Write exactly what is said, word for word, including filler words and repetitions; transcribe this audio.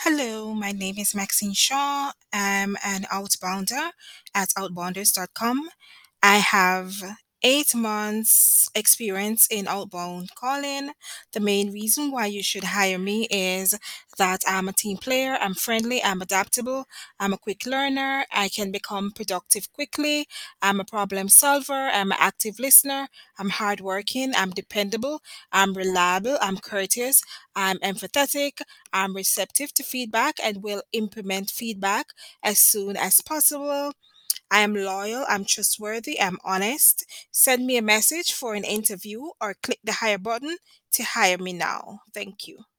Hello, my name is Maxine Shaw. I'm an outbounder at outbounders dot com. I have eight months experience in outbound calling. The main reason why you should hire me is that I'm a team player, I'm friendly, I'm adaptable, I'm a quick learner, I can become productive quickly, I'm a problem solver, I'm an active listener, I'm hardworking, I'm dependable, I'm reliable, I'm courteous, I'm empathetic, I'm receptive to feedback and will implement feedback as soon as possible. I am loyal, I'm trustworthy, I'm honest. Send me a message for an interview or click the hire button to hire me now. Thank you.